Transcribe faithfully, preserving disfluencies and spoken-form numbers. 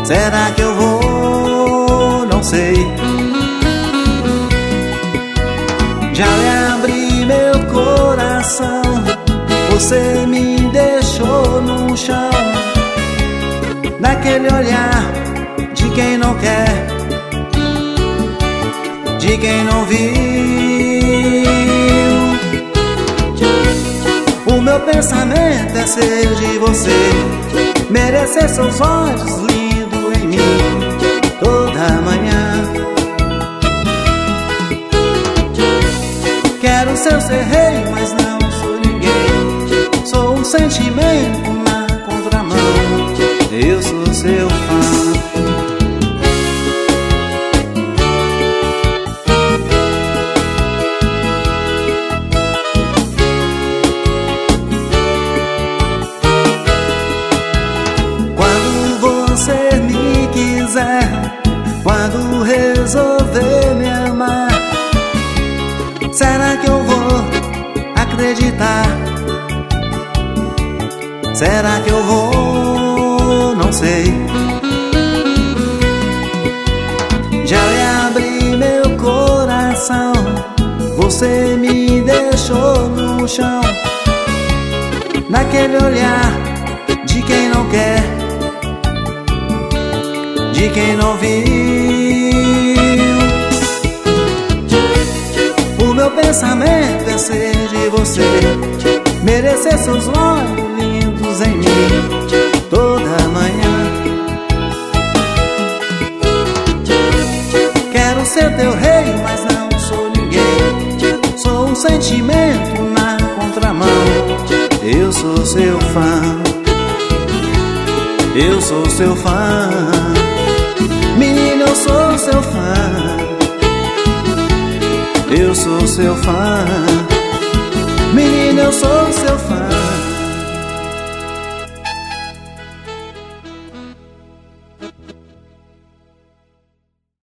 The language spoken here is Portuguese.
Será que eu vou? Não sei. Já lhe abri meu coração, você me deixou no chão, naquele olhar de quem não quer, de quem não viu. O meu pensamento é ser de você, merecer seus olhos lindos em mim toda manhã. Quero ser seu rei, mas não sou ninguém. Sou um sentimento na contramão. Eu sou seu fã. Quando resolver me amar, será que eu vou acreditar? Será que eu vou? Não sei. Já lhe abri meu coração, você me deixou no chão, naquele olhar de quem não quer, de quem não viu. O meu pensamento é ser de você, merecer seus olhos lindos em mim toda manhã. Quero ser teu rei, mas não sou ninguém. Sou um sentimento na contramão. Eu sou seu fã. Eu sou seu fã. Menino, eu sou seu fã. Eu sou seu fã. Menino, eu sou seu fã.